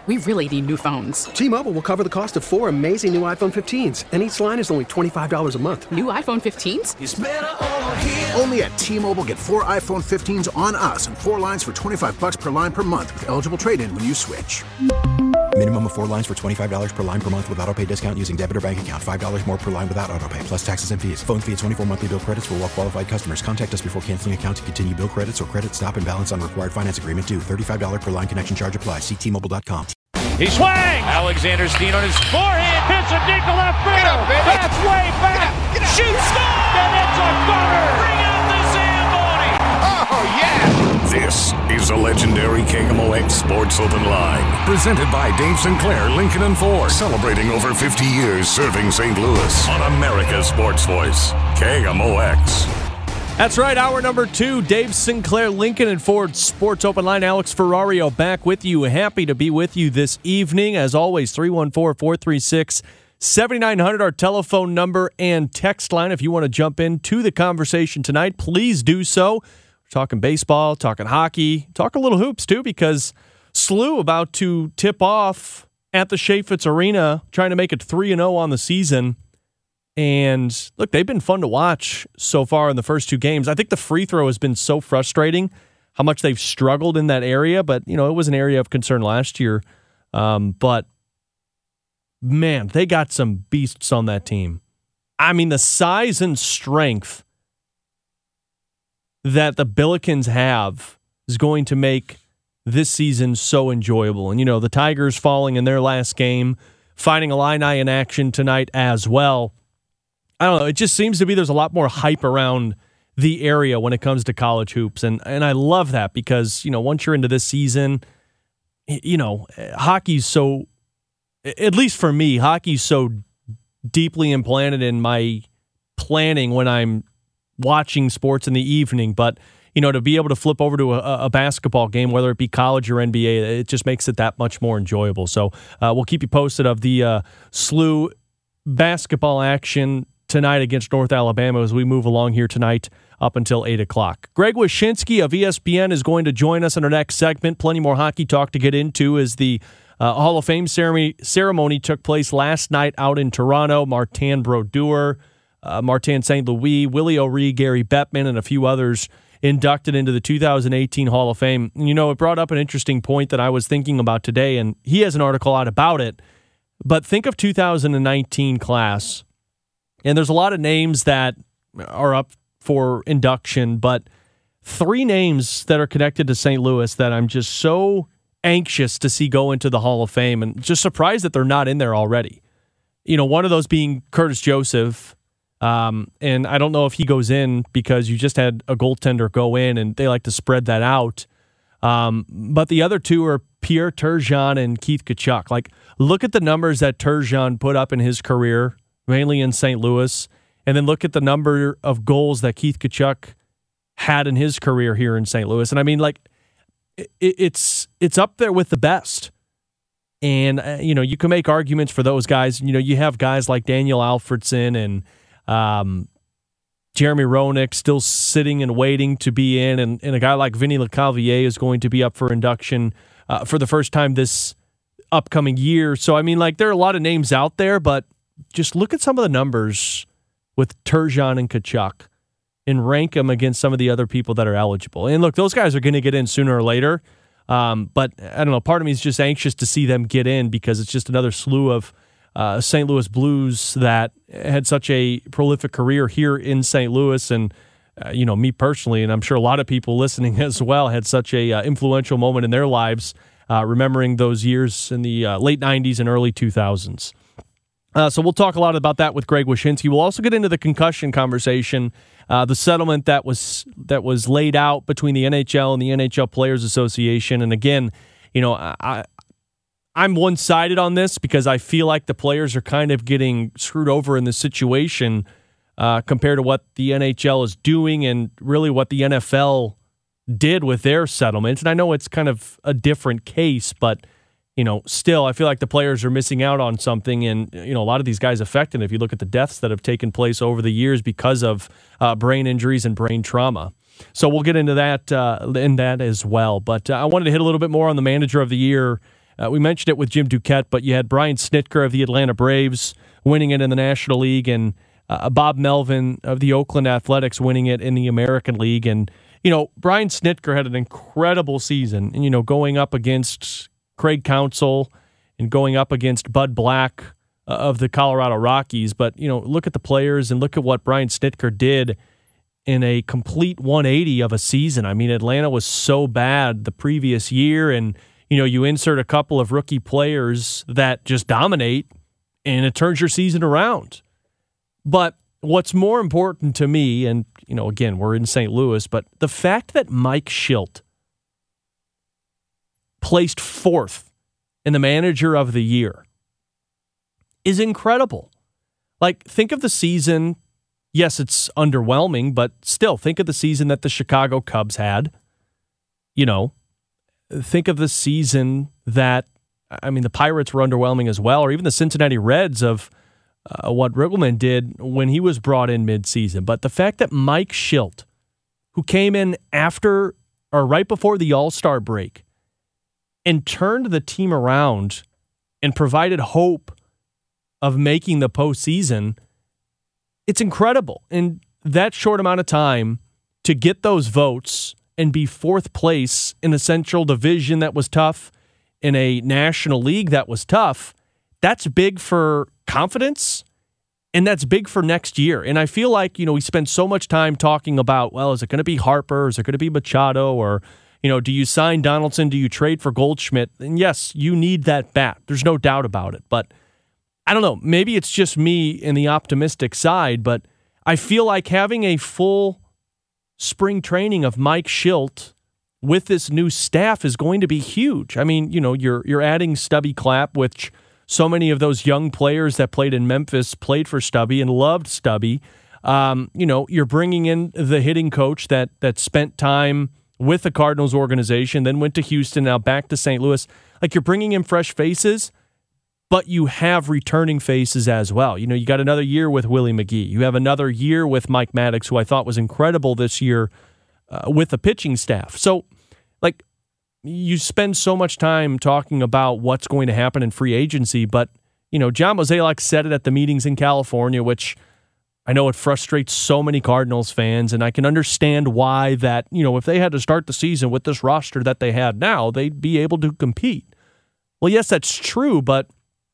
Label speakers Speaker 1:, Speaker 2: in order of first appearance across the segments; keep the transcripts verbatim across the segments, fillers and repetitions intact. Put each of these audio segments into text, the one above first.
Speaker 1: We really need new phones.
Speaker 2: T-Mobile will cover the cost of four amazing new iPhone fifteens, and each line is only twenty-five dollars a month.
Speaker 1: New iPhone fifteens?
Speaker 3: It's better over here.
Speaker 4: Only at T-Mobile, get four iPhone fifteens on us and four lines for twenty-five dollars per line per month with eligible trade-in when you switch.
Speaker 5: Minimum of four lines for twenty-five dollars per line per month with autopay discount using debit or bank account. five dollars more per line without autopay, plus taxes and fees. Phone fee at twenty-four monthly bill credits for well-qualified customers. Contact us before canceling account to continue bill credits or credit stop and balance on required finance agreement due. thirty-five dollars per line connection charge applies. See T Mobile dot com.
Speaker 6: He swings! Alexander Steen on his forehand, hits a deep to left field. That's way back. Get up, get up. Shoot, score! And it's a gunner. Bring out the Zamboni.
Speaker 3: Oh, yeah!
Speaker 7: This is the legendary K M O X Sports Open Line, presented by Dave Sinclair Lincoln and Ford, celebrating over fifty years serving Saint Louis on America's Sports Voice, K M O X.
Speaker 8: That's right, hour number two, Dave Sinclair, Lincoln and Ford Sports Open Line. Alex Ferrario back with you. Happy to be with you this evening. As always, three one four, four three six, seven nine zero zero, our telephone number and text line. If you want to jump into the conversation tonight, please do so. We're talking baseball, talking hockey, talk a little hoops too, because S L U about to tip off at the Chaifetz Arena, trying to make it three and oh on the season. And look, they've been fun to watch so far in the first two games. I think the free throw has been so frustrating, how much they've struggled in that area. But, you know, it was an area of concern last year. Um, but, man, they got some beasts on that team. I mean, the size and strength that the Billikens have is going to make this season so enjoyable. And, you know, the Tigers falling in their last game, finding Illini in action tonight as well. I don't know. It just seems to be there's a lot more hype around the area when it comes to college hoops. And and I love that because, you know, once you're into this season, you know, hockey's so, at least for me, hockey's so deeply implanted in my planning when I'm watching sports in the evening. But, you know, to be able to flip over to a, a basketball game, whether it be college or N B A, it just makes it that much more enjoyable. So uh, we'll keep you posted of the uh, S L U basketball action tonight against North Alabama as we move along here tonight up until eight o'clock. Greg Wyshynski of E S P N is going to join us in our next segment. Plenty more hockey talk to get into as the uh, Hall of Fame ceremony, ceremony took place last night out in Toronto. Martin Brodeur, uh, Martin Saint Louis, Willie O'Ree, Gary Bettman, and a few others inducted into the two thousand eighteen Hall of Fame. You know, it brought up an interesting point that I was thinking about today, and he has an article out about it. But think of two thousand nineteen class. And there's a lot of names that are up for induction, but three names that are connected to Saint Louis that I'm just so anxious to see go into the Hall of Fame and just surprised that they're not in there already. You know, one of those being Curtis Joseph. Um, and I don't know if he goes in because you just had a goaltender go in and they like to spread that out. Um, but the other two are Pierre Turgeon and Keith Tkachuk. Like, look at the numbers that Turgeon put up in his career, mainly in Saint Louis, and then look at the number of goals that Keith Tkachuk had in his career here in Saint Louis. And I mean, like, it, it's it's up there with the best. And, uh, you know, you can make arguments for those guys. You know, you have guys like Daniel Alfredson and um, Jeremy Roenick still sitting and waiting to be in, and, and a guy like Vinny Lecavalier is going to be up for induction uh, for the first time this upcoming year. So, I mean, like, there are a lot of names out there, but just look at some of the numbers with Turgeon and Tkachuk and rank them against some of the other people that are eligible. And look, those guys are going to get in sooner or later. Um, but I don't know, part of me is just anxious to see them get in because it's just another slew of uh, Saint Louis Blues that had such a prolific career here in Saint Louis. And, uh, you know, me personally, and I'm sure a lot of people listening as well, had such a uh, influential moment in their lives, uh, remembering those years in the uh, late nineties and early two thousands. Uh, so we'll talk a lot about that with Greg Wyshynski. We'll also get into the concussion conversation, uh, the settlement that was that was laid out between the N H L and the N H L Players Association. And again, you know, I, I'm one-sided on this because I feel like the players are kind of getting screwed over in this situation uh, compared to what the N H L is doing and really what the N F L did with their settlements. And I know it's kind of a different case, but you know, still, I feel like the players are missing out on something, and you know, a lot of these guys affected. If you look at the deaths that have taken place over the years because of uh, brain injuries and brain trauma, so we'll get into that uh, in that as well. But uh, I wanted to hit a little bit more on the Manager of the Year Uh, we mentioned it with Jim Duquette, but you had Brian Snitker of the Atlanta Braves winning it in the National League, and uh, Bob Melvin of the Oakland Athletics winning it in the American League. And, you know, Brian Snitker had an incredible season, and, you know, going up against Craig Counsell and going up against Bud Black uh, of the Colorado Rockies. But, you know, look at the players and look at what Brian Snitker did in a complete one eighty of a season. I mean, Atlanta was so bad the previous year, and, you know, you insert a couple of rookie players that just dominate, and it turns your season around. But what's more important to me, and, you know, again, we're in Saint Louis, but the fact that Mike Shildt placed fourth in the Manager of the Year is incredible. Like, think of the season. Yes, it's underwhelming, but still, think of the season that the Chicago Cubs had. You know, think of the season that, I mean, the Pirates were underwhelming as well, or even the Cincinnati Reds of uh, what Riggleman did when he was brought in midseason. But the fact that Mike Shildt, who came in after or right before the All-Star break and turned the team around and provided hope of making the postseason, it's incredible. In that short amount of time, to get those votes and be fourth place in a Central Division that was tough, in a National League that was tough, that's big for confidence, and that's big for next year. And I feel like, you know, we spend so much time talking about, well, is it going to be Harper? Is it going to be Machado? Or, you know, do you sign Donaldson? Do you trade for Goldschmidt? And yes, you need that bat. There's no doubt about it. But I don't know, maybe it's just me in the optimistic side, but I feel like having a full spring training of Mike Shildt with this new staff is going to be huge. I mean, you know, you're you're adding Stubby Clapp, which so many of those young players that played in Memphis played for Stubby and loved Stubby. Um, you know, you're bringing in the hitting coach that that spent time with the Cardinals organization, then went to Houston, now back to Saint Louis. Like, you're bringing in fresh faces, but you have returning faces as well. You know, you got another year with Willie McGee. You have another year with Mike Maddox, who I thought was incredible this year uh, with the pitching staff. So, like, you spend so much time talking about what's going to happen in free agency, but, you know, John Mozeliak said it at the meetings in California, which I know it frustrates so many Cardinals fans, and I can understand why that, you know, if they had to start the season with this roster that they had now, they'd be able to compete. Well, yes, that's true, but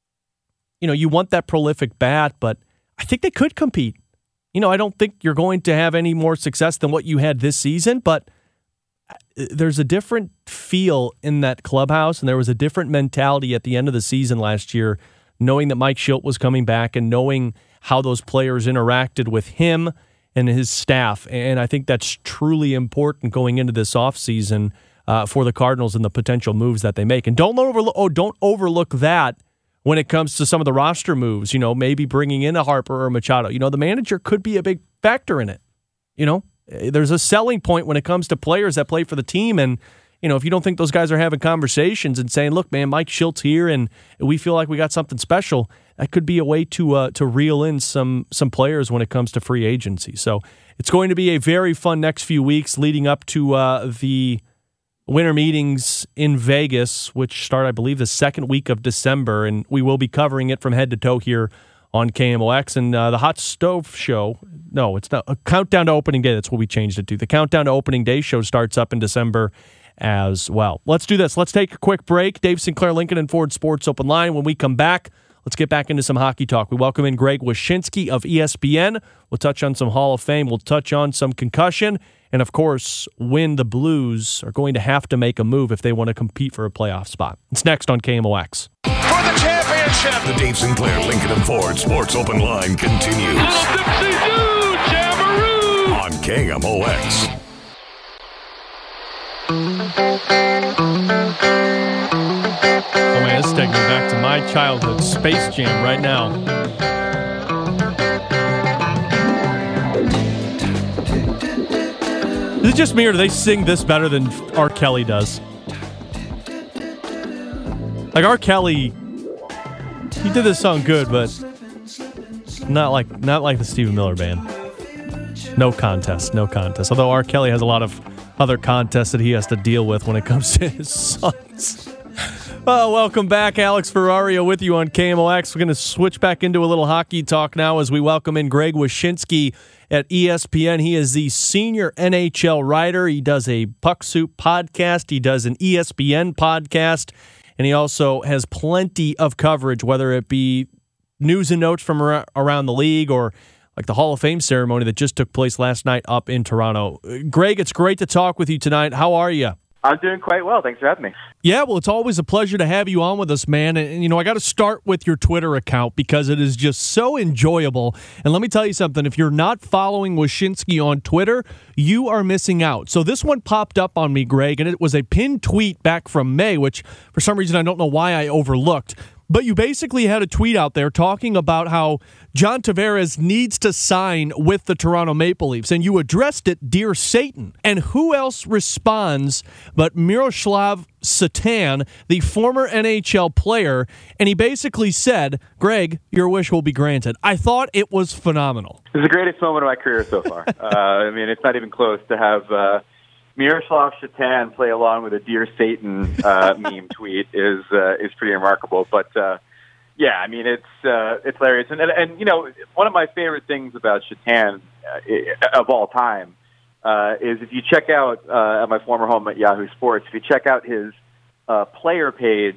Speaker 8: you know, you want that prolific bat, but I think they could compete. You know, I don't think you're going to have any more success than what you had this season, but there's a different feel in that clubhouse, and there was a different mentality at the end of the season last year, knowing that Mike Shildt was coming back and knowing how those players interacted with him and his staff. And I think that's truly important going into this offseason uh, for the Cardinals and the potential moves that they make. And don't overlook, oh, don't overlook that when it comes to some of the roster moves, you know, maybe bringing in a Harper or Machado. You know, the manager could be a big factor in it. You know, there's a selling point when it comes to players that play for the team. And, you know, if you don't think those guys are having conversations and saying, look, man, Mike Shildt's here and we feel like we got something special, that could be a way to uh, to reel in some some players when it comes to free agency. So it's going to be a very fun next few weeks leading up to uh, the winter meetings in Vegas, which start, I believe, the second week of December, and we will be covering it from head to toe here on K M O X. And uh, the Hot Stove Show, no, it's not, a Countdown to Opening Day, that's what we changed it to. The Countdown to Opening Day show starts up in December as well. Let's do this. Let's take a quick break. Dave Sinclair, Lincoln and Ford Sports Open Line. When we come back, let's get back into some hockey talk. We welcome in Greg Wyshynski of E S P N. We'll touch on some Hall of Fame. We'll touch on some concussion. And, of course, when the Blues are going to have to make a move if they want to compete for a playoff spot. It's next on K M O X.
Speaker 3: For the championship!
Speaker 7: The Dave Sinclair Lincoln and Ford Sports Open Line continues.
Speaker 6: Little Dipsy Doo, Jammaroo!
Speaker 7: On K M O X.
Speaker 8: Oh, man, this is taking me back to my childhood. Space Jam right now. Is it just me, or do they sing this better than R. Kelly does? Like, R. Kelly, he did this song good, but not like not like the Stephen Miller Band. No contest, no contest. Although R. Kelly has a lot of other contests that he has to deal with when it comes to his songs. Well, welcome back. Alex Ferrario with you on K M O X. We're going to switch back into a little hockey talk now as we welcome in Greg Wyshynski at E S P N. He is the senior N H L writer. He does a Puck Soup podcast. He does an E S P N podcast. And he also has plenty of coverage, whether it be news and notes from ar- around the league or like the Hall of Fame ceremony that just took place last night up in Toronto. Greg, it's great to talk with you tonight. How are you?
Speaker 9: I'm doing quite well. Thanks for having me.
Speaker 8: Yeah, well, it's always a pleasure to have you on with us, man. And, and you know, I got to start with your Twitter account because it is just so enjoyable. And let me tell you something. If you're not following Wyshynski on Twitter, you are missing out. So this one popped up on me, Greg, and it was a pinned tweet back from May, which for some reason I don't know why I overlooked. But you basically had a tweet out there talking about how John Tavares needs to sign with the Toronto Maple Leafs, and you addressed it, Dear Satan. And who else responds but Miroslav Satan, the former N H L player, and he basically said, Greg, your wish will be granted. I thought it was phenomenal.
Speaker 9: It's the greatest moment of my career so far. uh, I mean, it's not even close to have uh, Miroslav Satan play along with a Dear Satan uh, meme tweet is uh, is pretty remarkable. But uh, yeah, I mean it's uh, it's hilarious. And, and and you know, one of my favorite things about Satan uh, of all time uh, is if you check out uh, at my former home at Yahoo Sports, if you check out his uh, player page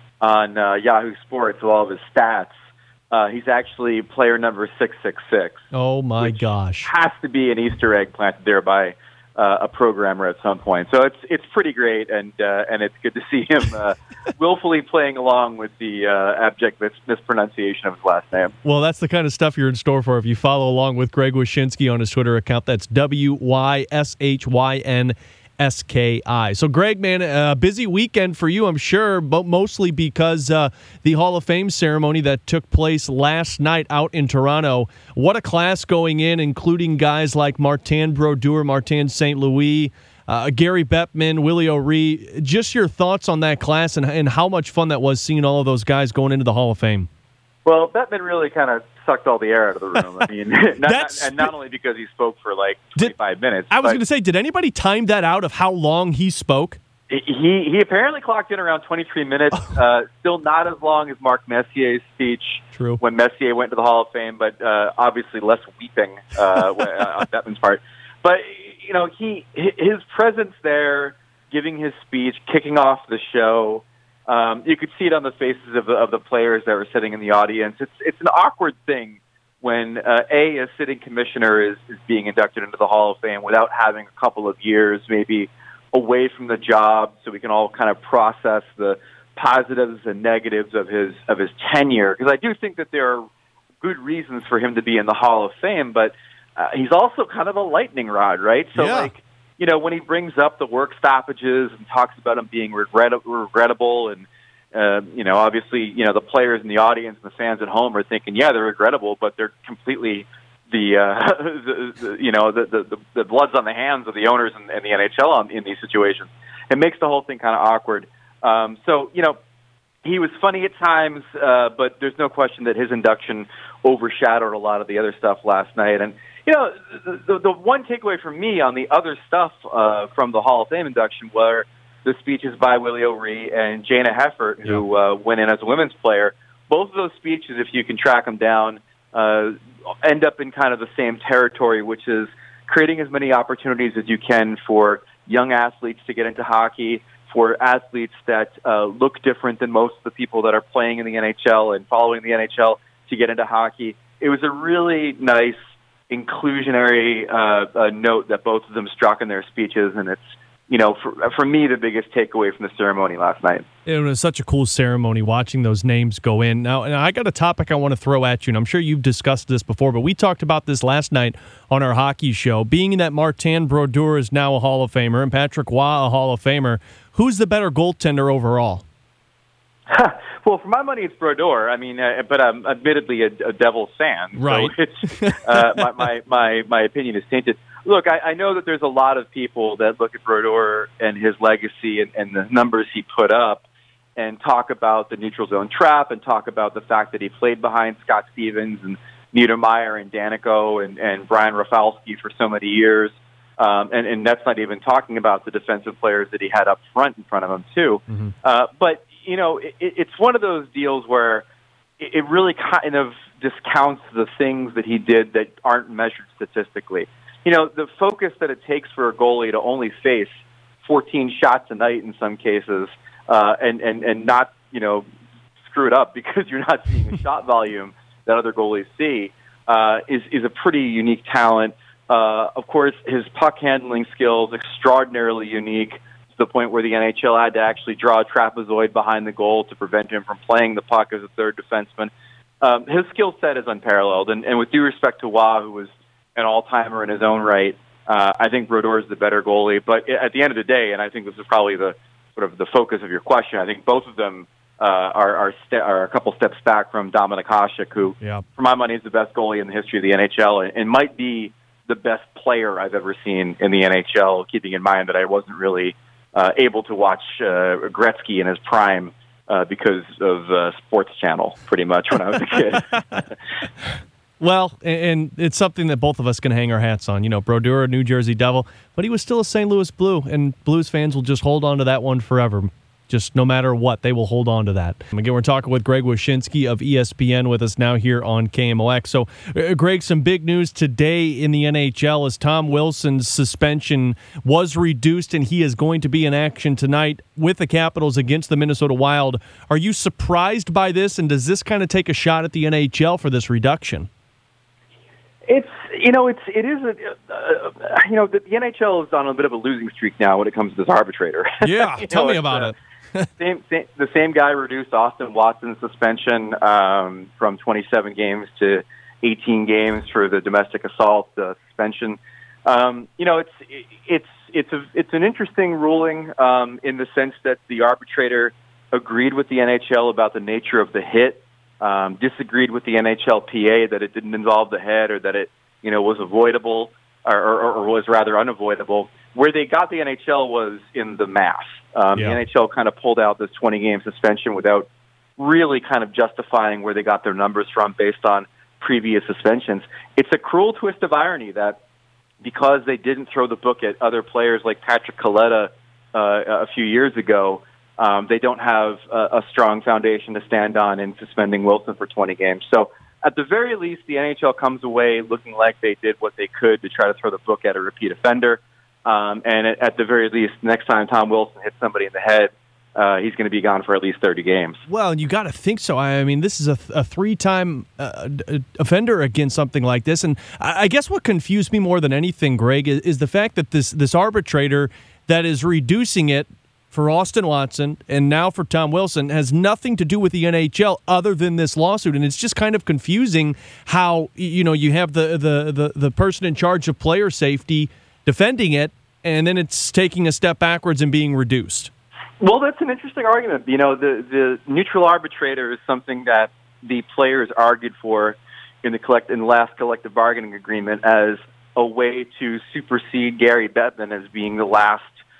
Speaker 9: on uh, Yahoo Sports with all of his stats, uh, he's actually player number six six six.
Speaker 8: Oh my gosh!
Speaker 9: Has to be an Easter egg planted there by Uh, a programmer at some point. So it's it's pretty great, and uh, and it's good to see him uh, willfully playing along with the uh, abject mis- mispronunciation of his last name.
Speaker 8: Well, that's the kind of stuff you're in store for if you follow along with Greg Wyshynski on his Twitter account. That's W Y S H Y N S K I. So, Greg, man, a busy weekend for you, I'm sure, but mostly because uh, the Hall of Fame ceremony that took place last night out in Toronto. What a class going in, including guys like Martin Brodeur, Martin Saint Louis, uh, Gary Bettman, Willie O'Ree. Just your thoughts on that class and, and how much fun that was seeing all of those guys going into the Hall of Fame.
Speaker 9: Well, Bettman really kind of sucked all the air out of the room. I mean, not, not, and not only because he spoke for like twenty-five
Speaker 8: did,
Speaker 9: minutes.
Speaker 8: I was going to say, did anybody time that out of how long he spoke?
Speaker 9: He he apparently clocked in around twenty-three minutes. uh, still not as long as Mark Messier's speech.
Speaker 8: True.
Speaker 9: When Messier went to the Hall of Fame, but uh, obviously less weeping uh, on Bettman's part. But you know, he his presence there, giving his speech, kicking off the show. Um, you could see it on the faces of the, of the players that were sitting in the audience. It's it's an awkward thing when uh, a a sitting commissioner is, is being inducted into the Hall of Fame without having a couple of years maybe away from the job, so we can all kind of process the positives and negatives of his of his tenure. Because I do think that there are good reasons for him to be in the Hall of Fame, but uh, he's also kind of a lightning rod, right? So
Speaker 8: yeah.
Speaker 9: like. You know, when he brings up the work stoppages and talks about them being regret- regrettable and, uh, you know, obviously, you know, the players in the audience and the fans at home are thinking, yeah, they're regrettable, but they're completely the, uh, the, the you know, the, the, the blood's on the hands of the owners and, and the N H L on, in these situations. It makes the whole thing kind of awkward. Um, so, you know, he was funny at times, uh, but there's no question that his induction overshadowed a lot of the other stuff last night. And, you know, the, the, the one takeaway for me on the other stuff uh, from the Hall of Fame induction were the speeches by Willie O'Ree and Jana Heffert, who uh, went in as a women's player. Both of those speeches, if you can track them down, uh, end up in kind of the same territory, which is creating as many opportunities as you can for young athletes to get into hockey, for athletes that uh, look different than most of the people that are playing in the N H L and following the N H L to get into hockey. It was a really nice inclusionary uh, uh, note that both of them struck in their speeches, and it's, you know, for, for me, the biggest takeaway from the ceremony last night.
Speaker 8: It was such a cool ceremony watching those names go in. Now, and I got a topic I want to throw at you, and I'm sure you've discussed this before, but we talked about this last night on our hockey show. Being that Martin Brodeur is now a Hall of Famer and Patrick Roy a Hall of Famer, who's the better goaltender overall?
Speaker 9: Well, for my money, it's Brodeur. I mean, uh, but I'm admittedly a, a Devils fan,
Speaker 8: right?
Speaker 9: So it's, uh, my, my my my opinion is tainted. Look, I, I know that there's a lot of people that look at Brodeur and his legacy and, and the numbers he put up, and talk about the neutral zone trap, and talk about the fact that he played behind Scott Stevens and Niedermeyer and Danico and, and Brian Rafalski for so many years. Um, and, and that's not even talking about the defensive players that he had up front in front of him, too.
Speaker 8: Mm-hmm.
Speaker 9: Uh, but, you know, it, it's one of those deals where it, it really kind of discounts the things that he did that aren't measured statistically. You know, the focus that it takes for a goalie to only face fourteen shots a night in some cases, uh, and, and, and not, you know, screw it up because you're not seeing a shot volume that other goalies see, uh, is, is a pretty unique talent. Uh, of course, his puck handling skills, extraordinarily unique to the point where the N H L had to actually draw a trapezoid behind the goal to prevent him from playing the puck as a third defenseman. Um, his skill set is unparalleled, and, and with due respect to Wah, who was an all-timer in his own right, uh, I think Brodeur is the better goalie. But at the end of the day, and I think this is probably the sort of the focus of your question, I think both of them uh, are are, ste- are a couple steps back from Dominik Hasek, who,
Speaker 8: yeah.
Speaker 9: for my money, is the best goalie in the history of the N H L, and, and might be the best player I've ever seen in the N H L, keeping in mind that I wasn't really uh, able to watch uh, Gretzky in his prime uh, because of uh, Sports Channel, pretty much, when I was a kid.
Speaker 8: Well, and it's something that both of us can hang our hats on. You know, Brodeur, a New Jersey Devil, but he was still a Saint Louis Blue, and Blues fans will just hold on to that one forever. Just no matter what, they will hold on to that. Again, we're talking with Greg Wyshynski of E S P N with us now here on K M O X. So, uh, Greg, some big news today in the N H L as Tom Wilson's suspension was reduced, and he is going to be in action tonight with the Capitals against the Minnesota Wild. Are you surprised by this, and does this kind of take a shot at the N H L for this reduction?
Speaker 9: It's, you know, it's, it is, a, uh, you know, the, the N H L is on a bit of a losing streak now when it comes to this arbitrator.
Speaker 8: Yeah, tell
Speaker 9: know,
Speaker 8: me about
Speaker 9: uh,
Speaker 8: it.
Speaker 9: same, same, the same guy reduced Austin Watson's suspension um, from twenty-seven games to eighteen games for the domestic assault uh, suspension. Um, you know, it's it's it's a it's an interesting ruling um, in the sense that the arbitrator agreed with the N H L about the nature of the hit, um, disagreed with the N H L P A that it didn't involve the head or that it you know was avoidable or, or, or was rather unavoidable. Where they got the N H L was in the math. Um, yeah. The N H L kind of pulled out this twenty-game suspension without really kind of justifying where they got their numbers from based on previous suspensions. It's a cruel twist of irony that because they didn't throw the book at other players like Patrick Kaleta uh, a few years ago, um, they don't have a, a strong foundation to stand on in suspending Wilson for twenty games. So at the very least, the N H L comes away looking like they did what they could to try to throw the book at a repeat offender. Um, and at the very least, next time Tom Wilson hits somebody in the head, uh, he's going to be gone for at least thirty games.
Speaker 8: Well, you got to think so. I mean, this is a, a three-time uh, offender against something like this. And I guess what confused me more than anything, Greg, is, is the fact that this, this arbitrator that is reducing it for Austin Watson and now for Tom Wilson has nothing to do with the N H L other than this lawsuit. And it's just kind of confusing how, you know, you have the, the, the, the person in charge of player safety defending it, and then it's taking a step backwards and being reduced.
Speaker 9: Well, that's an interesting argument. You know, the, the neutral arbitrator is something that the players argued for in the collect in the last collective bargaining agreement as a way to supersede Gary Bettman as being the last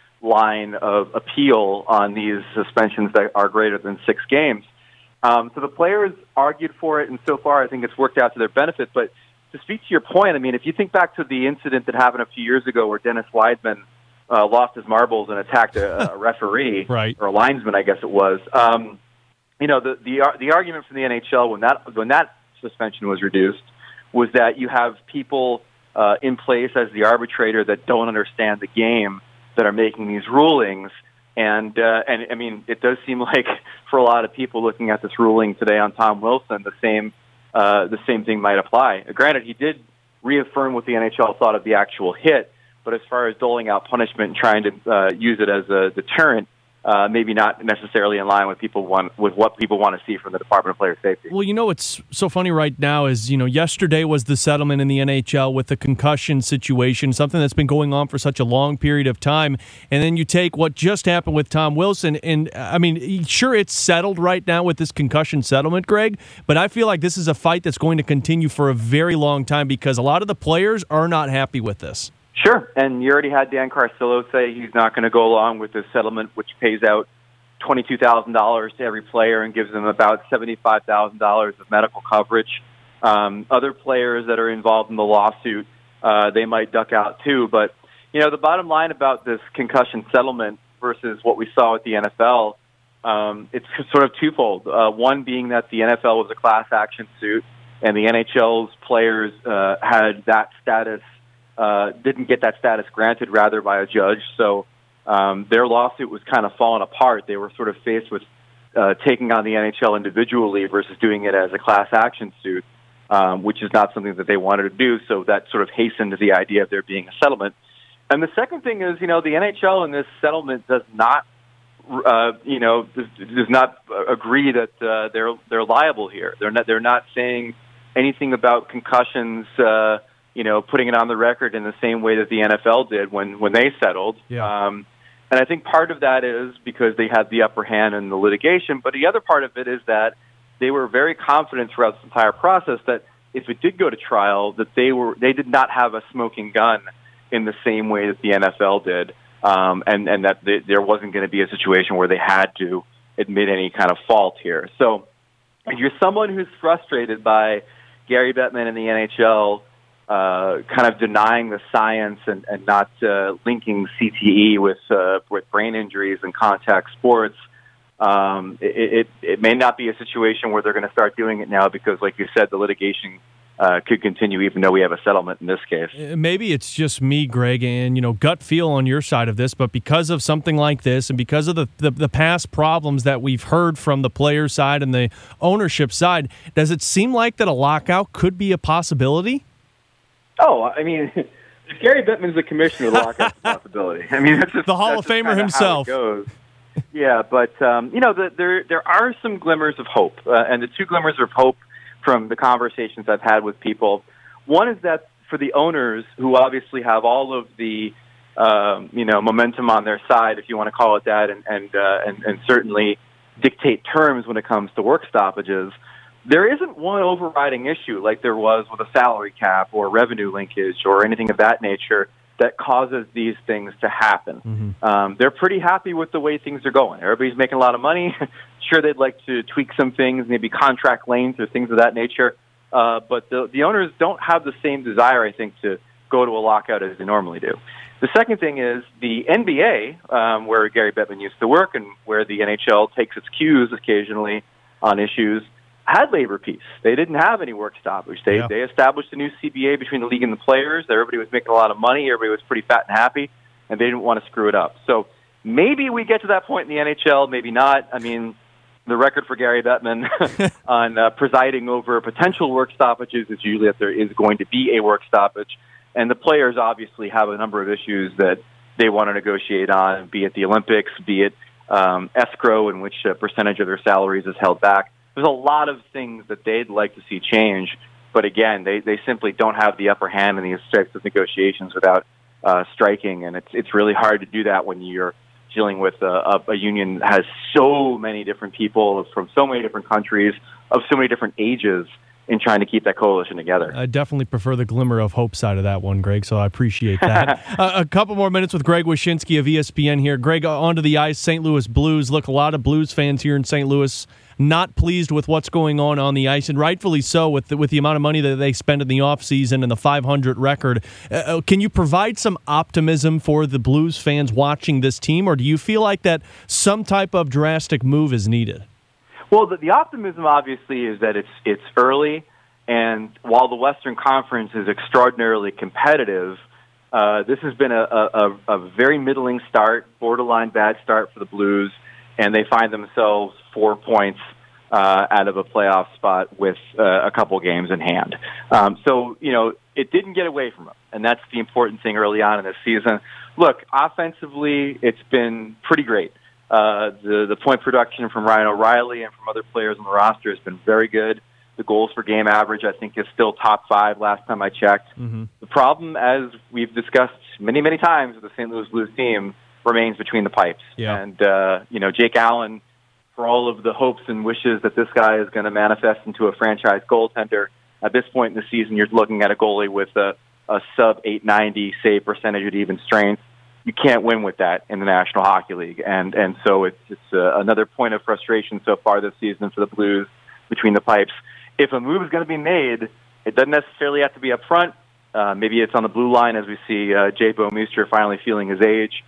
Speaker 9: line of appeal on these suspensions that are greater than six games. Um, so the players argued for it, and so far I think it's worked out to their benefit. But to speak to your point, I mean, if you think back to the incident that happened a few years ago where Dennis Weidman uh, lost his marbles and attacked a, a referee,
Speaker 8: right.
Speaker 9: or a linesman, I guess it was, um, you know, the, the the argument from the N H L when that when that suspension was reduced was that you have people uh, in place as the arbitrator that don't understand the game that are making these rulings. And, uh, and I mean, it does seem like for a lot of people looking at this ruling today on Tom Wilson, the same Uh, the same thing might apply. Granted, he did reaffirm what the N H L thought of the actual hit, but as far as doling out punishment and trying to uh, use it as a deterrent, uh, maybe not necessarily in line with people want with what people want to see from the Department of Player Safety.
Speaker 8: Well, you know what's so funny right now is, you know, yesterday was the settlement in the N H L with the concussion situation, something that's been going on for such a long period of time, and then you take what just happened with Tom Wilson, and I mean, sure, it's settled right now with this concussion settlement, Greg, but I feel like this is a fight that's going to continue for a very long time because a lot of the players are not happy with this.
Speaker 9: Sure, and you already had Dan Carcillo say he's not going to go along with this settlement, which pays out twenty-two thousand dollars to every player and gives them about seventy-five thousand dollars of medical coverage. Um, other players that are involved in the lawsuit, uh, they might duck out too. But, you know, the bottom line about this concussion settlement versus what we saw with the N F L um, it's sort of twofold. Uh, one being that the N F L was a class action suit, and the N H L's players uh, had that status, uh, didn't get that status granted, rather, by a judge. So um, their lawsuit was kind of falling apart. They were sort of faced with uh, taking on the N H L individually versus doing it as a class action suit, um, which is not something that they wanted to do. So that sort of hastened the idea of there being a settlement. And the second thing is, you know, the N H L in this settlement does not, uh, you know, does, does not agree that uh, they're they're liable here. They're not they're not saying anything about concussions, uh, you know, putting it on the record in the same way that the N F L did when when they settled.
Speaker 8: Yeah.
Speaker 9: Um, and I think part of that is because they had the upper hand in the litigation, but the other part of it is that they were very confident throughout this entire process that if it did go to trial, that they were they did not have a smoking gun in the same way that the N F L did, um, and, and that they, there wasn't going to be a situation where they had to admit any kind of fault here. So if you're someone who's frustrated by Gary Bettman and the N H L uh, kind of denying the science and, and not uh, linking C T E with, uh, with brain injuries and contact sports, um, it, it, it may not be a situation where they're going to start doing it now because, like you said, the litigation Uh, could continue even though we have a settlement in this case.
Speaker 8: Maybe it's just me, Greg, and, you know, gut feel on your side of this, but because of something like this and because of the, the, the past problems that we've heard from the player side and the ownership side, does it seem like that a lockout could be a possibility?
Speaker 9: Oh, I mean, if Gary Bettman's the commissioner, the lockout's a possibility. I mean, that's just,
Speaker 8: the Hall
Speaker 9: that's
Speaker 8: of Famer
Speaker 9: just
Speaker 8: himself.
Speaker 9: How it goes. Yeah, but, um, you know, the, there, there are some glimmers of hope, uh, and the two glimmers of hope from the conversations I've had with people. One is that for the owners who obviously have all of the, um, you know, momentum on their side, if you want to call it that, and and, uh, and and certainly dictate terms when it comes to work stoppages, there isn't one overriding issue like there was with a salary cap or revenue linkage or anything of that nature that causes these things to happen.
Speaker 8: Mm-hmm.
Speaker 9: Um, they're pretty happy with the way things are going. Everybody's making a lot of money. Sure, they'd like to tweak some things, maybe contract length or things of that nature. Uh, but the, the owners don't have the same desire, I think, to go to a lockout as they normally do. The second thing is the N B A, um, where Gary Bettman used to work and where the N H L takes its cues occasionally on issues, had labor peace. They didn't have any work stoppage. They
Speaker 8: yeah.
Speaker 9: they established a new C B A between the league and the players. Everybody was making a lot of money. Everybody was pretty fat and happy, and they didn't want to screw it up. So maybe we get to that point in the N H L, maybe not. I mean, the record for Gary Bettman on uh, presiding over potential work stoppages is usually that there is going to be a work stoppage, and the players obviously have a number of issues that they want to negotiate on, be it the Olympics, be it um, escrow, in which a percentage of their salaries is held back. There's a lot of things that they'd like to see change, but again, they, they simply don't have the upper hand in these types of negotiations without uh, striking, and it's it's really hard to do that when you're dealing with a, a, a union that has so many different people from so many different countries of so many different ages in trying to keep that coalition together.
Speaker 8: I definitely prefer the glimmer of hope side of that one, Greg, so I appreciate that. uh, a couple more minutes with Greg Wyshynski of E S P N here. Greg, onto the ice, Saint Louis Blues. Look, a lot of Blues fans here in Saint Louis not pleased with what's going on on the ice, and rightfully so with the, with the amount of money that they spend in the offseason and the five hundred record. Uh, can you provide some optimism for the Blues fans watching this team, or do you feel like that some type of drastic move is needed?
Speaker 9: Well, the, the optimism obviously is that it's it's early, and while the Western Conference is extraordinarily competitive, uh, this has been a, a, a very middling start, borderline bad start for the Blues, and they find themselves four points uh, out of a playoff spot with uh, a couple games in hand. Um, so, you know, it didn't get away from them, and that's the important thing early on in this season. Look, offensively, it's been pretty great. Uh, the, the point production from Ryan O'Reilly and from other players on the roster has been very good. The goals per game average, I think, is still top five last time I checked.
Speaker 8: Mm-hmm.
Speaker 9: The problem, as we've discussed many, many times with the Saint Louis Blues team, remains between the pipes.
Speaker 8: Yeah.
Speaker 9: And, uh, you know, Jake Allen, for all of the hopes and wishes that this guy is going to manifest into a franchise goaltender, at this point in the season, you're looking at a goalie with a, a sub eight ninety save percentage at even strength. You can't win with that in the National Hockey League. And and so it's, it's uh, another point of frustration so far this season for the Blues between the pipes. If a move is going to be made, it doesn't necessarily have to be up front. Uh, maybe it's on the blue line as we see uh, Jay Bouwmeester finally feeling his age.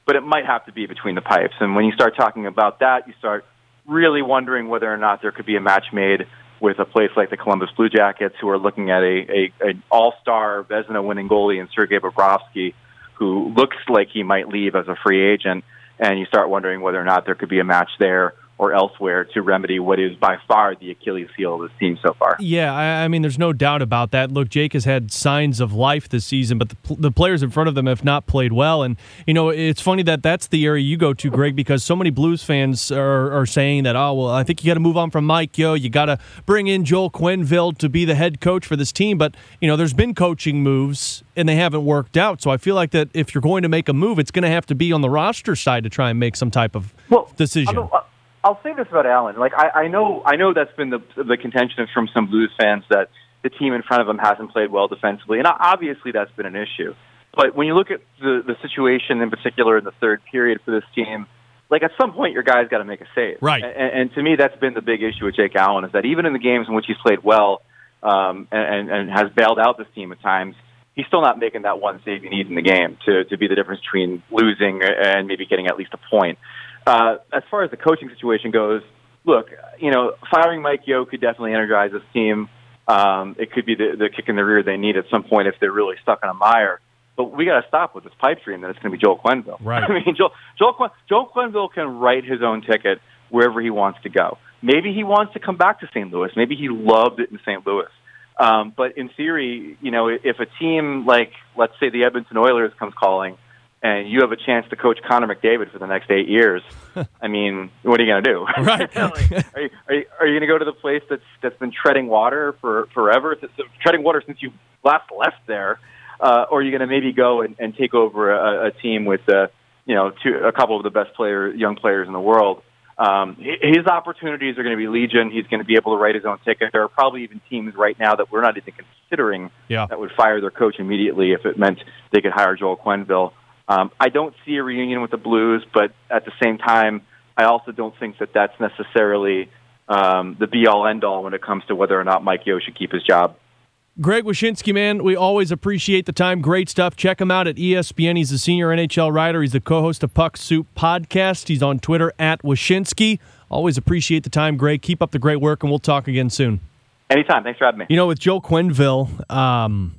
Speaker 9: but it might have to be between the pipes. And when you start talking about that, you start really wondering whether or not there could be a match made with a place like the Columbus Blue Jackets, who are looking at a, a an all-star Vezina-winning goalie in Sergei Bobrovsky, who looks like he might leave as a free agent, and you start wondering whether or not there could be a match there or elsewhere to remedy what is by far the Achilles heel of this team so far.
Speaker 8: Yeah, I, I mean, there's no doubt about that. Look, Jake has had signs of life this season, but the, the players in front of them have not played well. And, you know, it's funny that that's the area you go to, Greg, because so many Blues fans are, are saying that, oh, well, I think you got to move on from Mike Yeo. You got to bring in Joel Quenneville to be the head coach for this team. But, you know, there's been coaching moves, and they haven't worked out. So I feel like that if you're going to make a move, it's going to have to be on the roster side to try and make some type of
Speaker 9: well,
Speaker 8: decision.
Speaker 9: I'm, I'll say this about Allen. Like I, I know, I know that's been the the contention from some Blues fans that the team in front of them hasn't played well defensively, and obviously that's been an issue. But when you look at the the situation in particular in the third period for this team, like at some point your guy's got to make a save,
Speaker 8: right?
Speaker 9: And, and to me, that's been the big issue with Jake Allen, is that even in the games in which he's played well um, and, and has bailed out this team at times, he's still not making that one save you need in the game to to be the difference between losing and maybe getting at least a point. Uh, as far as the coaching situation goes, look, you know, firing Mike Yeo could definitely energize this team. Um, it could be the, the kick in the rear they need at some point if they're really stuck in a mire. But we got to stop with this pipe dream that it's going to be Joel Quenneville.
Speaker 8: Right.
Speaker 9: I mean, Joel, Joel, Quen, Joel Quenneville can write his own ticket wherever he wants to go. Maybe he wants to come back to Saint Louis. Maybe he loved it in Saint Louis. Um, but in theory, you know, if a team like, let's say, the Edmonton Oilers comes calling, and you have a chance to coach Connor McDavid for the next eight years, I mean, what are you going to do?
Speaker 8: Right.
Speaker 9: like, are you, are you, are you going to go to the place that's that's been treading water for forever, it's, it's treading water since you last left there, uh, or are you going to maybe go and, and take over a, a team with, uh, you know, two, a couple of the best player, young players in the world? Um, his opportunities are going to be legion. He's going to be able to write his own ticket. There are probably even teams right now that we're not even considering
Speaker 8: yeah.
Speaker 9: that would fire their coach immediately if it meant they could hire Joel Quenneville. Um, I don't see a reunion with the Blues, but at the same time, I also don't think that that's necessarily um, the be-all, end-all when it comes to whether or not Mike Yeo should keep his job.
Speaker 8: Greg Wyshynski, man, we always appreciate the time. Great stuff. Check him out at E S P N. He's a senior N H L writer. He's the co-host of Puck Soup Podcast. He's on Twitter at Wyshynski. Always appreciate the time, Greg. Keep up the great work, and we'll talk again soon.
Speaker 9: Anytime. Thanks for having me.
Speaker 8: You know, with Joel Quenneville, um,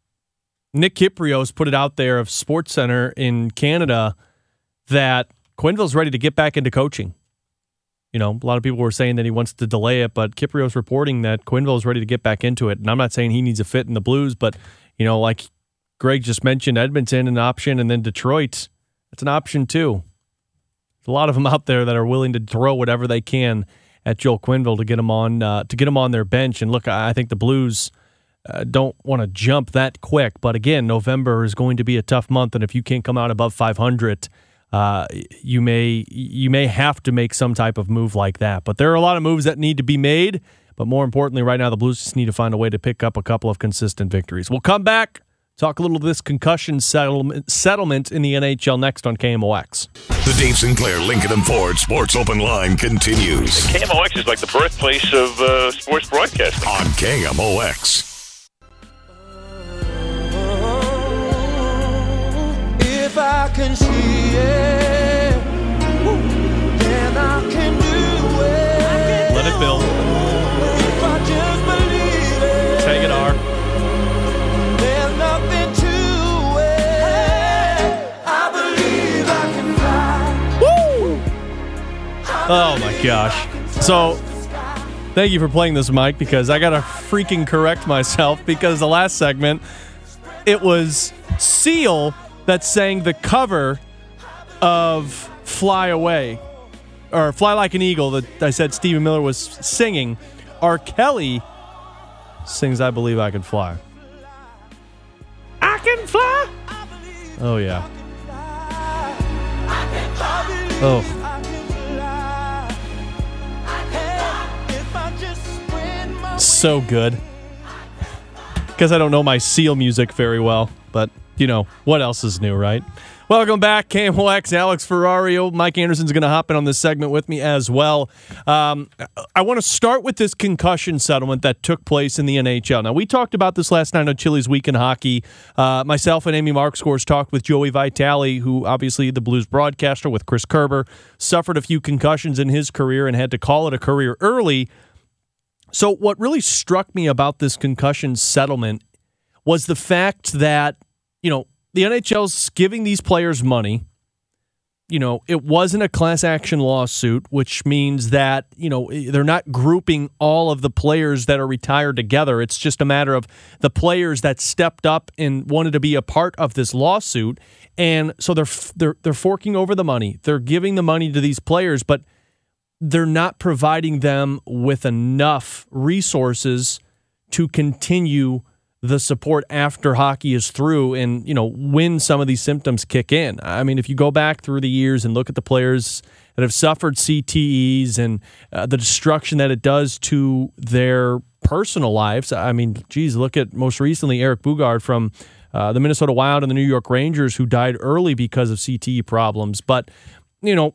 Speaker 8: Nick Kypreos put it out there of SportsCenter in Canada that Quenneville's ready to get back into coaching. You know, a lot of people were saying that he wants to delay it, but Kypreos reporting that Quenneville's ready to get back into it. And I'm not saying he needs a fit in the Blues, but, you know, like Greg just mentioned, Edmonton an option, and then Detroit, that's an option too. There's a lot of them out there that are willing to throw whatever they can at Joel Quenneville to get him on uh, to get him on their bench. And look, I think the Blues Uh, don't want to jump that quick. But again, November is going to be a tough month, and if you can't come out above five hundred, uh, you may you may have to make some type of move like that. But there are a lot of moves that need to be made. But more importantly, right now, the Blues just need to find a way to pick up a couple of consistent victories. We'll come back, talk a little of this concussion settlement, settlement in the N H L next on K M O X.
Speaker 7: The Dave Sinclair Lincoln and Ford Sports Open Line continues.
Speaker 3: K M O X is like the birthplace of uh, sports broadcasting.
Speaker 7: On K M O X.
Speaker 10: If I can see it, then I can do it.
Speaker 8: Let it build.
Speaker 10: If I just believe it.
Speaker 8: Take it, R.
Speaker 10: There's nothing to it. I believe I can fly.
Speaker 8: Woo! Oh my gosh. So, thank you for playing this, Mike, because I got to freaking correct myself because the last segment, it was Seal that sang the cover of Fly Away, or Fly Like an Eagle that I said Stephen Miller was singing. R. Kelly sings I Believe I Can Fly. I can fly! Oh, yeah. Oh. So good. Because I don't know my Seal music very well, but you know, what else is new, right? Welcome back, K M O X. Alex Ferrario. Mike Anderson's going to hop in on this segment with me as well. Um, I want to start with this concussion settlement that took place in the N H L. Now, we talked about this last night on Chili's Week in Hockey. Uh, myself and Amy Markscores talked with Joey Vitale, who obviously the Blues broadcaster with Chris Kerber, suffered a few concussions in his career and had to call it a career early. So what really struck me about this concussion settlement was the fact that, you know, the N H L's giving these players money. You know, it wasn't a class action lawsuit, which means that, you know, they're not grouping all of the players that are retired together. It's just a matter of the players that stepped up and wanted to be a part of this lawsuit. And so they're they're they're forking over the money. They're giving the money to these players, but they're not providing them with enough resources to continue the support after hockey is through and, you know, when some of these symptoms kick in. I mean, if you go back through the years and look at the players that have suffered C T Es and uh, the destruction that it does to their personal lives, I mean, geez, look at most recently Eric Bugard from uh, the Minnesota Wild and the New York Rangers who died early because of C T E problems. But, you know,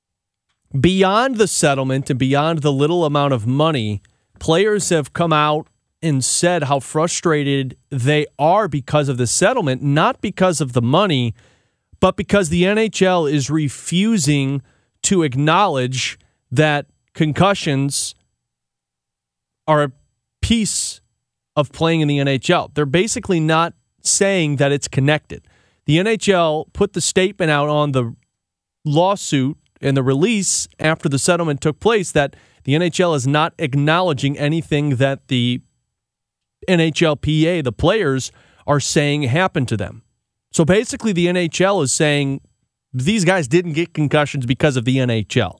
Speaker 8: beyond the settlement and beyond the little amount of money, players have come out and said how frustrated they are because of the settlement, not because of the money, but because the N H L is refusing to acknowledge that concussions are a piece of playing in the N H L. They're basically not saying that it's connected. The N H L put the statement out on the lawsuit and the release after the settlement took place that the N H L is not acknowledging anything that the N H L P A, the players, are saying happened to them. So basically the N H L is saying these guys didn't get concussions because of the N H L.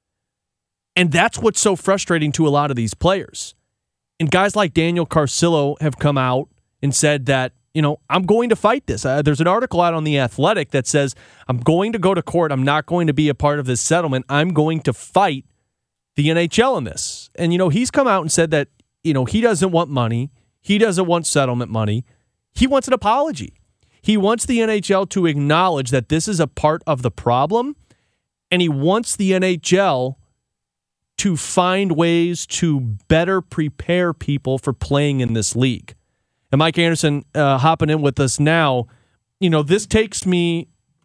Speaker 8: And that's what's so frustrating to a lot of these players. And guys like Daniel Carcillo have come out and said that, you know, I'm going to fight this. Uh, there's an article out on The Athletic that says, I'm going to go to court. I'm not going to be a part of this settlement. I'm going to fight the N H L in this. And, you know, he's come out and said that, you know, he doesn't want money. He doesn't want settlement money. He wants an apology. He wants the N H L to acknowledge that this is a part of the problem, and he wants the N H L to find ways to better prepare people for playing in this league. And Mike Anderson uh, hopping in with us now, you know, this takes me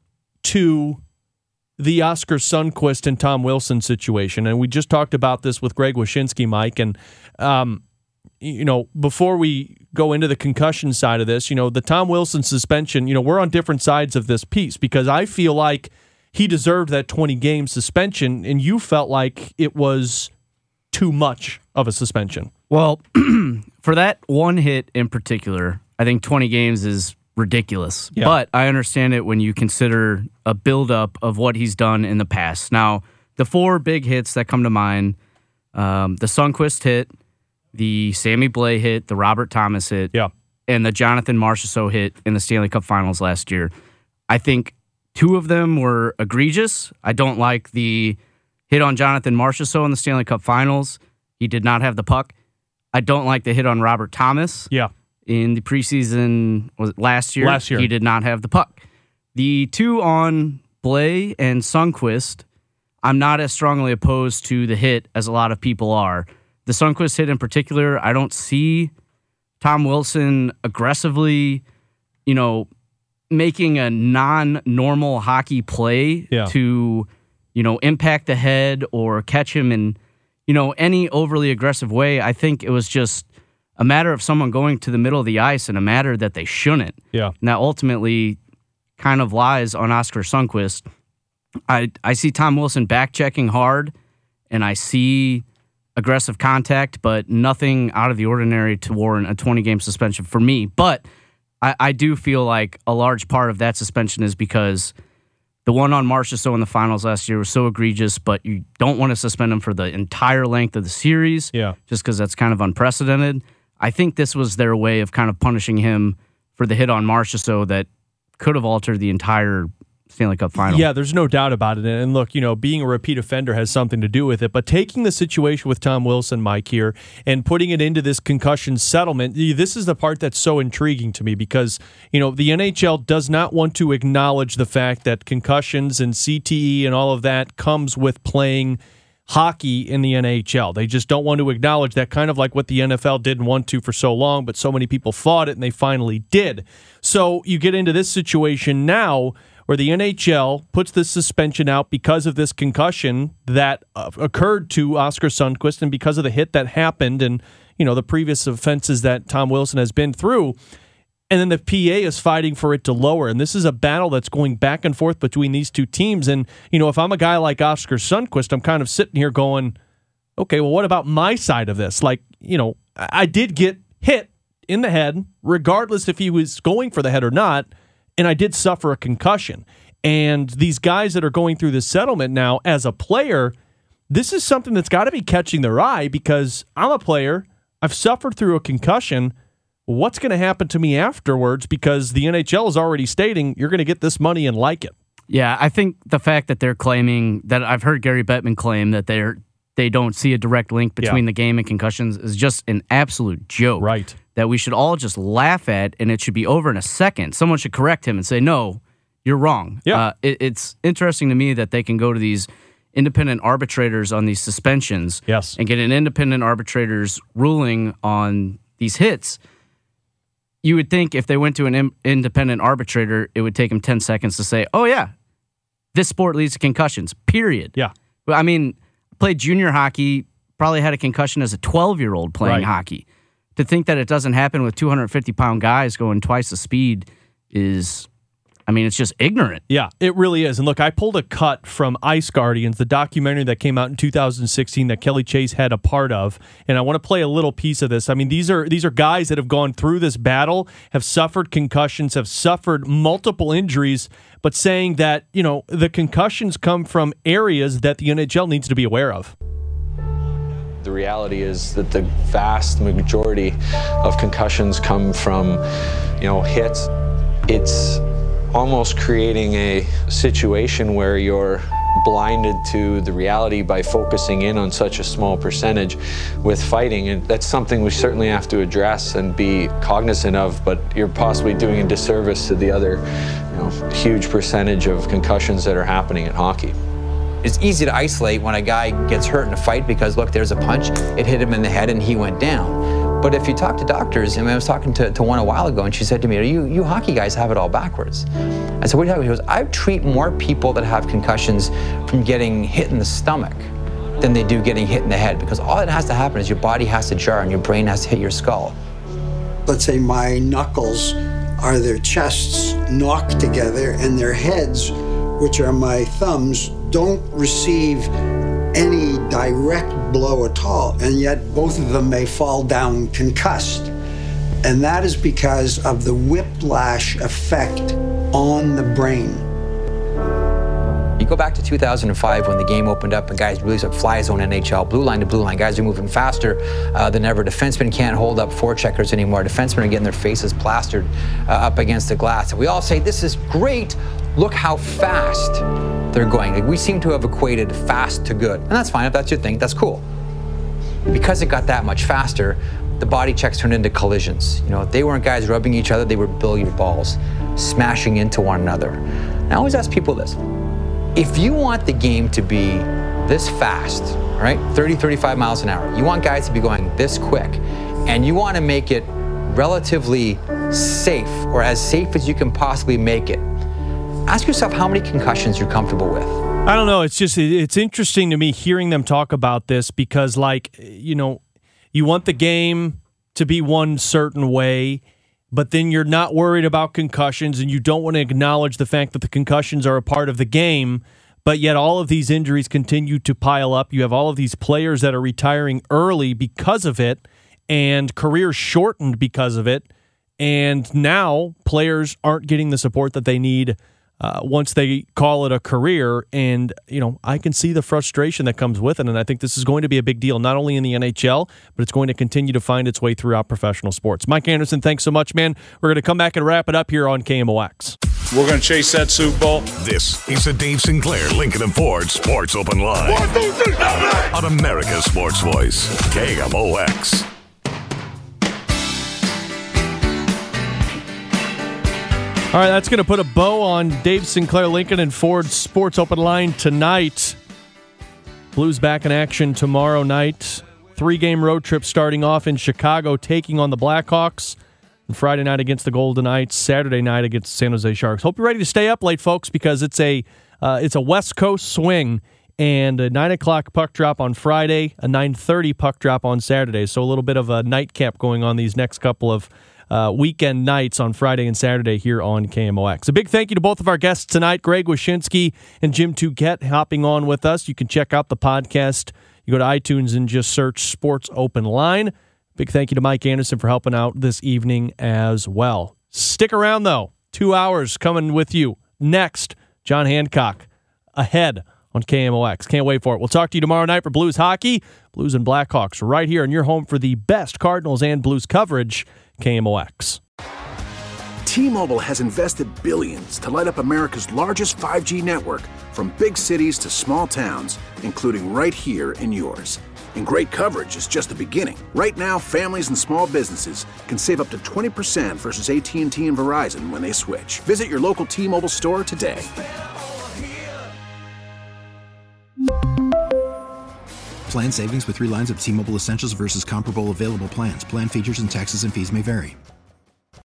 Speaker 8: to the Oscar Sundqvist and Tom Wilson situation, and we just talked about this with Greg Wyshynski, Mike, and um, you know, before we go into the concussion side of this, you know, the Tom Wilson suspension, you know, we're on different sides of this piece because I feel like he deserved that twenty-game suspension, and you felt like it was too much of a suspension.
Speaker 11: Well, for that one hit in particular, I think twenty games is ridiculous. Yeah. But I understand it when you consider a buildup of what he's done in the past. Now, the four big hits that come to mind, um, the Sundqvist hit, the Sammy Blais hit, the Robert Thomas hit,
Speaker 8: yeah.
Speaker 11: and the Jonathan Marchessault hit in the Stanley Cup Finals last year. I think two of them were egregious. I don't like the hit on Jonathan Marchessault in the Stanley Cup Finals. He did not have the puck. I don't like the hit on Robert Thomas.
Speaker 8: Yeah.
Speaker 11: In the preseason was it last year.
Speaker 8: Last year.
Speaker 11: He did not have the puck. The two on Blais and Sundqvist, I'm not as strongly opposed to the hit as a lot of people are. The Sundqvist hit in particular, I don't see Tom Wilson aggressively, you know, making a non-normal hockey play
Speaker 8: yeah.
Speaker 11: to, you know, impact the head or catch him in, you know, any overly aggressive way. I think it was just a matter of someone going to the middle of the ice in a matter that they shouldn't.
Speaker 8: Yeah.
Speaker 11: And that ultimately kind of lies on Oscar Sundqvist. I, I see Tom Wilson back-checking hard, and I see aggressive contact, but nothing out of the ordinary to warrant a twenty-game suspension for me. But I, I do feel like a large part of that suspension is because the one on Marchessault in the finals last year was so egregious, but you don't want to suspend him for the entire length of the series,
Speaker 8: yeah.
Speaker 11: just because that's kind of unprecedented. I think this was their way of kind of punishing him for the hit on Marchessault that could have altered the entire Stanley Cup final.
Speaker 8: Yeah, there's no doubt about it. And look, you know, being a repeat offender has something to do with it. But taking the situation with Tom Wilson, Mike, here, and putting it into this concussion settlement, this is the part that's so intriguing to me because, you know, the N H L does not want to acknowledge the fact that concussions and C T E and all of that comes with playing hockey in the N H L. They just don't want to acknowledge that, kind of like what the N F L didn't want to for so long, but so many people fought it and they finally did. So you get into this situation now where the N H L puts this suspension out because of this concussion that uh, occurred to Oskar Sundqvist and because of the hit that happened and, you know, the previous offenses that Tom Wilson has been through. And then the P A is fighting for it to lower. And this is a battle that's going back and forth between these two teams. And, you know, if I'm a guy like Oskar Sundqvist, I'm kind of sitting here going, okay, well, what about my side of this? Like, you know, I did get hit in the head, regardless if he was going for the head or not, and I did suffer a concussion. And these guys that are going through this settlement now, as a player, this is something that's got to be catching their eye because I'm a player. I've suffered through a concussion. What's going to happen to me afterwards? Because the N H L is already stating you're going to get this money and like it.
Speaker 11: Yeah, I think the fact that they're claiming that I've heard Gary Bettman claim that they're they don't see a direct link between
Speaker 8: Yeah.
Speaker 11: the game and concussions is just an absolute joke.
Speaker 8: Right.
Speaker 11: That we should all just laugh at, and it should be over in a second. Someone should correct him and say, "No, you're wrong."
Speaker 8: Yeah.
Speaker 11: Uh, it, it's interesting to me that they can go to these independent arbitrators on these suspensions,
Speaker 8: yes,
Speaker 11: and get an independent arbitrator's ruling on these hits. You would think if they went to an im- independent arbitrator, it would take them ten seconds to say, "Oh yeah, this sport leads to concussions." Period.
Speaker 8: Yeah.
Speaker 11: Well, I mean, played junior hockey, probably had a concussion as a twelve-year-old playing
Speaker 8: Right.
Speaker 11: hockey. To think that it doesn't happen with two hundred fifty pound guys going twice the speed is, I mean, it's just ignorant.
Speaker 8: Yeah, it really is. And look, I pulled a cut from Ice Guardians, the documentary that came out in two thousand sixteen that Kelly Chase had a part of, and I want to play a little piece of this. I mean, these are these are guys that have gone through this battle, have suffered concussions, have suffered multiple injuries, but saying that, you know, the concussions come from areas that the N H L needs to be aware of.
Speaker 12: The reality is that the vast majority of concussions come from, you know, hits. It's almost creating a situation where you're blinded to the reality by focusing in on such a small percentage with fighting, and that's something we certainly have to address and be cognizant of, but you're possibly doing a disservice to the other, you know, huge percentage of concussions that are happening in hockey.
Speaker 13: It's easy to isolate when a guy gets hurt in a fight because, look, there's a punch, it hit him in the head and he went down. But if you talk to doctors, I mean, I was talking to, to one a while ago and she said to me, you, you hockey guys have it all backwards. I said, what are you talking about? She goes, I treat more people that have concussions from getting hit in the stomach than they do getting hit in the head, because all that has to happen is your body has to jar and your brain has to hit your skull.
Speaker 14: Let's say my knuckles are their chests knocked together and their heads, which are my thumbs, don't receive any direct blow at all, and yet both of them may fall down concussed. And that is because of the whiplash effect on the brain.
Speaker 13: You go back to two thousand five when the game opened up and guys really started fly zone N H L, blue line to blue line. Guys are moving faster uh, than ever. Defensemen can't hold up forecheckers anymore. Defensemen are getting their faces plastered uh, up against the glass. And we all say, this is great. Look how fast they're going. Like, we seem to have equated fast to good. And that's fine. If that's your thing, that's cool. Because it got that much faster, the body checks turned into collisions. You know, they weren't guys rubbing each other, they were billiard balls smashing into one another. And I always ask people this. If you want the game to be this fast, right, thirty, thirty-five miles an hour, you want guys to be going this quick, and you want to make it relatively safe, or as safe as you can possibly make it, ask yourself how many concussions you're comfortable with.
Speaker 8: I don't know. It's just, it's interesting to me hearing them talk about this because, like, you know, you want the game to be one certain way, but then you're not worried about concussions and you don't want to acknowledge the fact that the concussions are a part of the game, but yet all of these injuries continue to pile up. You have all of these players that are retiring early because of it and careers shortened because of it, and now players aren't getting the support that they need Uh, once they call it a career. And, you know, I can see the frustration that comes with it, and I think this is going to be a big deal, not only in the N H L, but it's going to continue to find its way throughout professional sports. Mike Anderson, thanks so much, man. We're going to come back and wrap it up here on K M O X.
Speaker 15: We're going to chase that Super Bowl.
Speaker 7: This is the Dave Sinclair Lincoln and Ford Sports Open Line. One, two, three, on America's Sports Voice, K M O X.
Speaker 8: All right, that's going to put a bow on Dave Sinclair Lincoln and Ford Sports Open Line tonight. Blues back in action tomorrow night. Three-game road trip starting off in Chicago, taking on the Blackhawks. And Friday night against the Golden Knights. Saturday night against the San Jose Sharks. Hope you're ready to stay up late, folks, because it's a uh, it's a West Coast swing. And a nine o'clock puck drop on Friday, a nine thirty puck drop on Saturday. So a little bit of a nightcap going on these next couple of uh, weekend nights on Friday and Saturday here on K M O X. A big thank you to both of our guests tonight, Greg Wyshynski and Jim Toquette, hopping on with us. You can check out the podcast. You go to iTunes and just search Sports Open Line. Big thank you to Mike Anderson for helping out this evening as well. Stick around, though. Two hours coming with you. Next, John Hancock ahead on K M O X. Can't wait for it. We'll talk to you tomorrow night for Blues hockey, Blues and Blackhawks, right here in your home for the best Cardinals and Blues coverage, K M O X.
Speaker 4: T-Mobile has invested billions to light up America's largest five G network, from big cities to small towns, including right here in yours. And great coverage is just the beginning. Right now, families and small businesses can save up to twenty percent versus A T and T and Verizon when they switch. Visit your local T-Mobile store today.
Speaker 5: Plan savings with three lines of T-Mobile Essentials versus comparable available plans. Plan features and taxes and fees may vary.